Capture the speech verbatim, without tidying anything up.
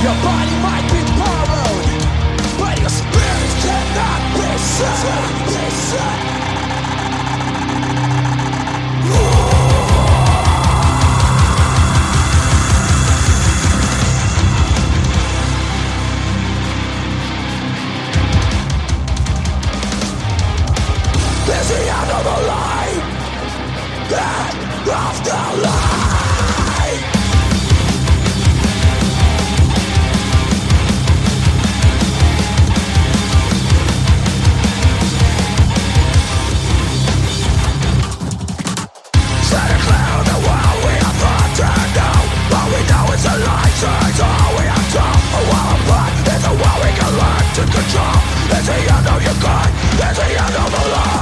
Your body might be borrowed, but your spirit cannot be sold. Be sold. Is the end of the line? End of the line. Set it clear of the world we have thought to know. All we know is the lies, it's all we have done. A wall apart, it's a wall we can learn to control. It's the end of your kind, it's the end of the line.